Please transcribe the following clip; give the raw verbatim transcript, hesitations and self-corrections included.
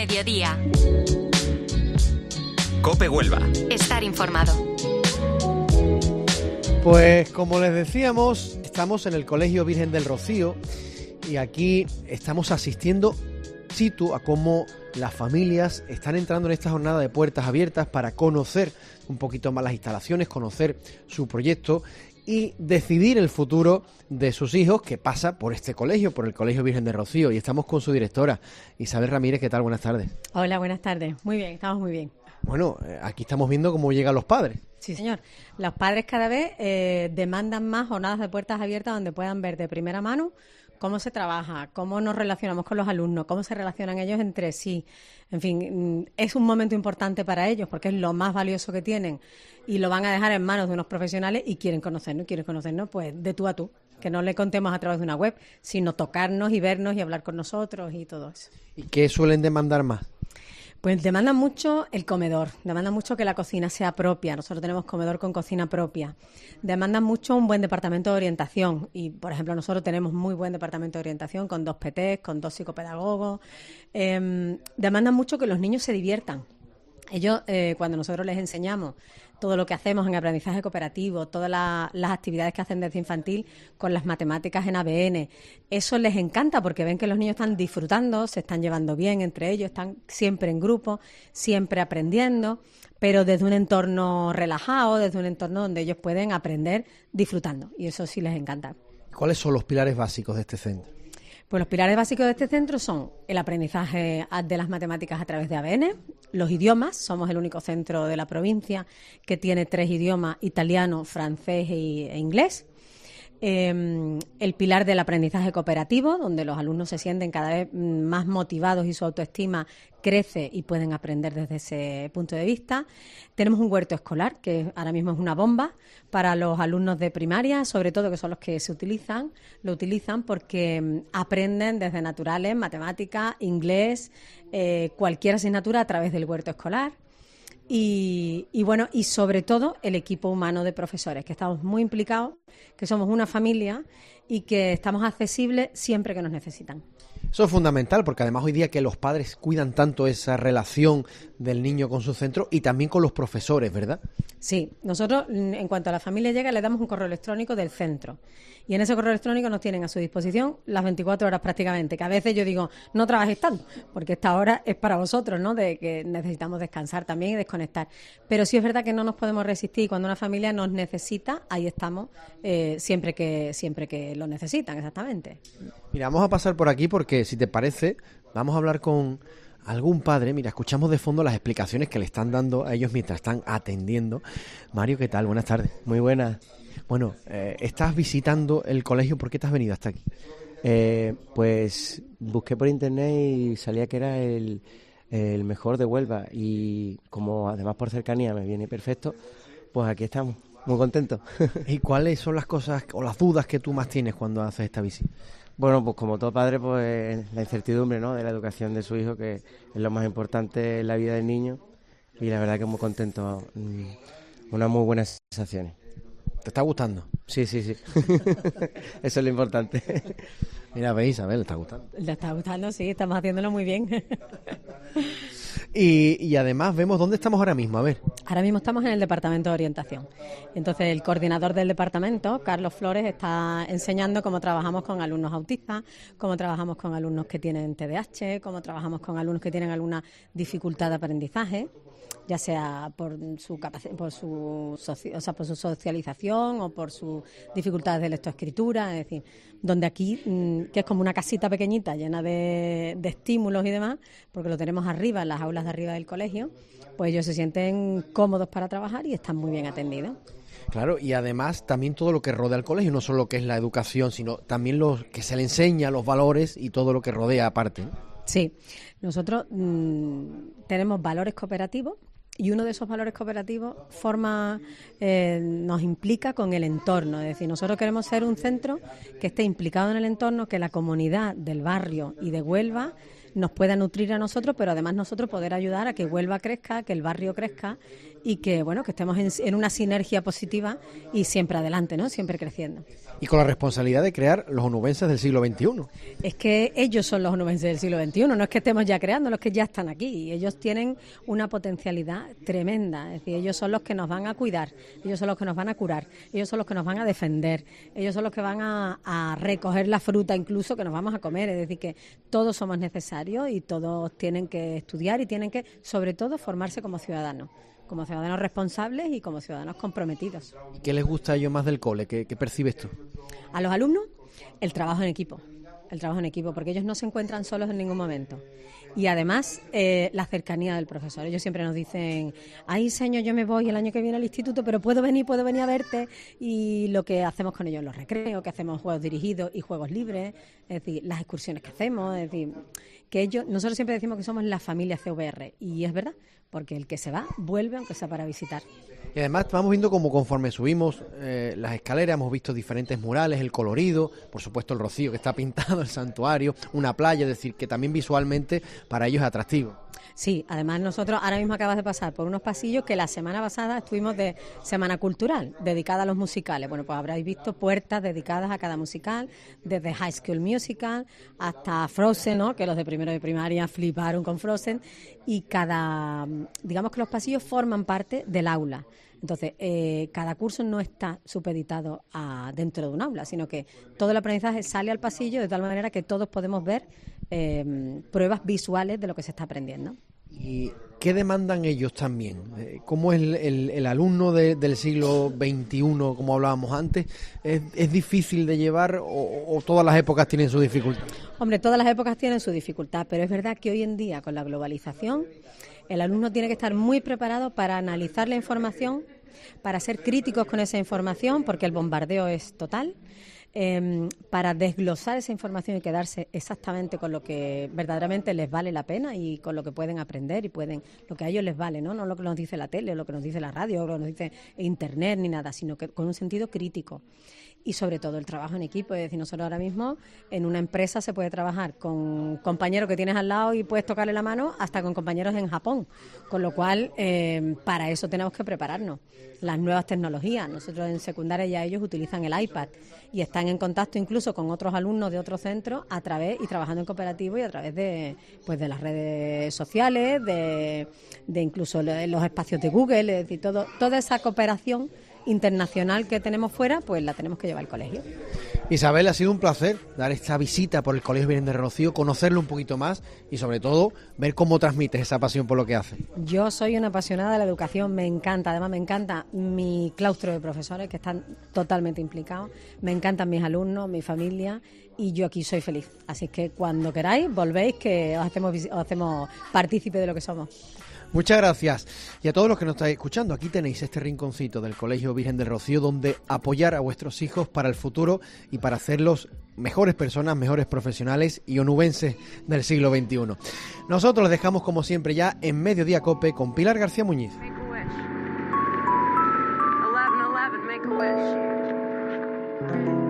Mediodía. COPE Huelva. Estar informado. Pues como les decíamos, estamos en el Colegio Virgen del Rocío y aquí estamos asistiendo situ a cómo las familias están entrando en esta jornada de puertas abiertas para conocer un poquito más las instalaciones, conocer su proyecto y decidir el futuro de sus hijos, que pasa por este colegio, por el Colegio Virgen del Rocío. Y estamos con su directora, Isabel Ramírez. ¿Qué tal? Buenas tardes. Hola, buenas tardes. Muy bien, estamos muy bien. Bueno, aquí estamos viendo cómo llegan los padres. Sí, señor. Los padres cada vez eh, demandan más jornadas de puertas abiertas donde puedan ver de primera mano cómo se trabaja, cómo nos relacionamos con los alumnos, cómo se relacionan ellos entre sí. En fin, es un momento importante para ellos porque es lo más valioso que tienen y lo van a dejar en manos de unos profesionales y quieren conocernos, quieren conocernos pues de tú a tú, que no le contemos a través de una web, sino tocarnos y vernos y hablar con nosotros y todo eso. ¿Y qué suelen demandar más? Pues demanda mucho el comedor, demanda mucho que la cocina sea propia. Nosotros tenemos comedor con cocina propia. Demanda mucho un buen departamento de orientación y, por ejemplo, nosotros tenemos muy buen departamento de orientación con dos P Ts, con dos psicopedagogos. Eh, demandan mucho que los niños se diviertan. Ellos, eh, cuando nosotros les enseñamos todo lo que hacemos en aprendizaje cooperativo, todas la, las actividades que hacen desde infantil con las matemáticas en A B N, eso les encanta porque ven que los niños están disfrutando, se están llevando bien entre ellos, están siempre en grupo, siempre aprendiendo, pero desde un entorno relajado, desde un entorno donde ellos pueden aprender disfrutando, y eso sí les encanta. ¿Cuáles son los pilares básicos de este centro? Pues los pilares básicos de este centro son el aprendizaje de las matemáticas a través de A B N, los idiomas, somos el único centro de la provincia que tiene tres idiomas, italiano, francés e inglés. Eh, el pilar del aprendizaje cooperativo, donde los alumnos se sienten cada vez más motivados y su autoestima crece y pueden aprender desde ese punto de vista. Tenemos un huerto escolar, que ahora mismo es una bomba para los alumnos de primaria, sobre todo que son los que se utilizan, lo utilizan porque aprenden desde naturales, matemáticas, inglés, eh, cualquier asignatura a través del huerto escolar. Y, y bueno, y sobre todo el equipo humano de profesores, que estamos muy implicados, que somos una familia y que estamos accesibles siempre que nos necesitan. Eso es fundamental porque además hoy día que los padres cuidan tanto esa relación del niño con su centro y también con los profesores, ¿verdad? Sí, nosotros en cuanto a la familia llega le damos un correo electrónico del centro y en ese correo electrónico nos tienen a su disposición las veinticuatro horas prácticamente, que a veces yo digo, no trabajéis tanto, porque esta hora es para vosotros, ¿no? De que necesitamos descansar también y desconectar. Pero sí es verdad que no nos podemos resistir y cuando una familia nos necesita, ahí estamos eh, siempre que siempre que lo necesitan, exactamente. Mira, vamos a pasar por aquí porque, si te parece, vamos a hablar con algún padre. Mira, escuchamos de fondo las explicaciones que le están dando a ellos mientras están atendiendo. Mario, ¿qué tal? Buenas tardes. Muy buenas. Bueno, eh, estás visitando el colegio. ¿Por qué te has venido hasta aquí? Eh, pues busqué por internet y salía que era el, el mejor de Huelva y como además por cercanía me viene perfecto, pues aquí estamos, muy contentos. ¿Y cuáles son las cosas o las dudas que tú más tienes cuando haces esta visita? Bueno, pues como todo padre, pues la incertidumbre, ¿no?, de la educación de su hijo, que es lo más importante en la vida del niño, y la verdad que muy contento, unas muy buenas sensaciones. ¿Te está gustando? Sí, sí, sí. Eso es lo importante. Mira, veis, Isabel, ¿le está gustando? Le está gustando, sí, estamos haciéndolo muy bien. Y, y además vemos dónde estamos ahora mismo, a ver. Ahora mismo estamos en el departamento de orientación. Entonces el coordinador del departamento, Carlos Flores, está enseñando cómo trabajamos con alumnos autistas, cómo trabajamos con alumnos que tienen T D A H, cómo trabajamos con alumnos que tienen alguna dificultad de aprendizaje, ya sea por su capac- por su soci- o sea, por su socialización o por sus dificultades de lectoescritura, es decir, donde aquí, que es como una casita pequeñita llena de, de estímulos y demás, porque lo tenemos arriba, en las aulas de arriba del colegio, pues ellos se sienten cómodos para trabajar y están muy bien atendidos. Claro, y además también todo lo que rodea al colegio, no solo lo que es la educación, sino también lo que se le enseña, los valores y todo lo que rodea aparte, ¿no? Sí, nosotros mmm, tenemos valores cooperativos. Y uno de esos valores cooperativos forma, eh, nos implica con el entorno. Es decir, nosotros queremos ser un centro que esté implicado en el entorno, que la comunidad del barrio y de Huelva nos pueda nutrir a nosotros, pero además nosotros poder ayudar a que Huelva crezca, que el barrio crezca y que, bueno, que estemos en, en una sinergia positiva y siempre adelante, ¿no? Siempre creciendo. Y con la responsabilidad de crear los onubenses del siglo veintiuno. Es que ellos son los onubenses del siglo veintiuno, no es que estemos ya creando, los que ya están aquí. Ellos tienen una potencialidad tremenda, es decir, ellos son los que nos van a cuidar, ellos son los que nos van a curar, ellos son los que nos van a defender, ellos son los que van a, a recoger la fruta incluso que nos vamos a comer, es decir, que todos somos necesarios y todos tienen que estudiar y tienen que, sobre todo, formarse como ciudadanos. como ciudadanos responsables y como ciudadanos comprometidos. ¿Y qué les gusta a ellos más del cole? ¿Qué, qué percibes tú? A los alumnos, el trabajo en equipo, el trabajo en equipo, porque ellos no se encuentran solos en ningún momento. Y además, eh, la cercanía del profesor. Ellos siempre nos dicen, ay, señor, yo me voy el año que viene al instituto, pero puedo venir, puedo venir a verte. Y lo que hacemos con ellos en los recreos, que hacemos juegos dirigidos y juegos libres, es decir, las excursiones que hacemos, es decir, que ellos, nosotros siempre decimos que somos la familia C V R, y es verdad, porque el que se va, vuelve aunque sea para visitar. Y además vamos viendo como conforme subimos eh, las escaleras, hemos visto diferentes murales, el colorido, por supuesto el rocío que está pintado, el santuario, una playa, es decir, que también visualmente para ellos es atractivo. Sí, además nosotros ahora mismo acabas de pasar por unos pasillos que la semana pasada estuvimos de Semana Cultural, dedicada a los musicales. Bueno, pues habréis visto puertas dedicadas a cada musical, desde High School Musical hasta Frozen, ¿no? Que los de primero de primaria fliparon con Frozen, y cada, digamos que los pasillos forman parte del aula. Entonces, eh, cada curso no está supeditado a dentro de un aula, sino que todo el aprendizaje sale al pasillo de tal manera que todos podemos ver eh, pruebas visuales de lo que se está aprendiendo. ¿Y qué demandan ellos también? ¿Cómo es el, el, el alumno de, del siglo veintiuno, como hablábamos antes? ¿Es, es difícil de llevar o, o todas las épocas tienen su dificultad? Hombre, todas las épocas tienen su dificultad, pero es verdad que hoy en día, con la globalización, el alumno tiene que estar muy preparado para analizar la información, para ser críticos con esa información, porque el bombardeo es total, eh, para desglosar esa información y quedarse exactamente con lo que verdaderamente les vale la pena y con lo que pueden aprender y pueden, lo que a ellos les vale, ¿no? No lo que nos dice la tele, o lo que nos dice la radio, o lo que nos dice internet, ni nada, sino que con un sentido crítico. Y sobre todo el trabajo en equipo, es decir, nosotros ahora mismo en una empresa se puede trabajar con compañeros que tienes al lado y puedes tocarle la mano, hasta con compañeros en Japón, con lo cual eh, para eso tenemos que prepararnos. Las nuevas tecnologías, nosotros en secundaria ya ellos utilizan el iPad y están en contacto incluso con otros alumnos de otros centros a través y trabajando en cooperativo y a través de pues de las redes sociales, de, de incluso los espacios de Google, es decir, todo, toda esa cooperación internacional que tenemos fuera, pues la tenemos que llevar al colegio. Isabel, ha sido un placer dar esta visita por el Colegio Virgen del Rocío, conocerlo un poquito más y sobre todo ver cómo transmites esa pasión por lo que haces. Yo soy una apasionada de la educación, me encanta, además me encanta mi claustro de profesores que están totalmente implicados, me encantan mis alumnos, mi familia, y yo aquí soy feliz. Así que cuando queráis, volvéis, que os hacemos, os hacemos partícipe de lo que somos. Muchas gracias. Y a todos los que nos estáis escuchando, aquí tenéis este rinconcito del Colegio Virgen del Rocío donde apoyar a vuestros hijos para el futuro y para hacerlos mejores personas, mejores profesionales y onubenses del siglo veintiuno. Nosotros les dejamos como siempre ya en Mediodía Cope con Pilar García Muñiz. Make a wish. eleven eleven, make a wish.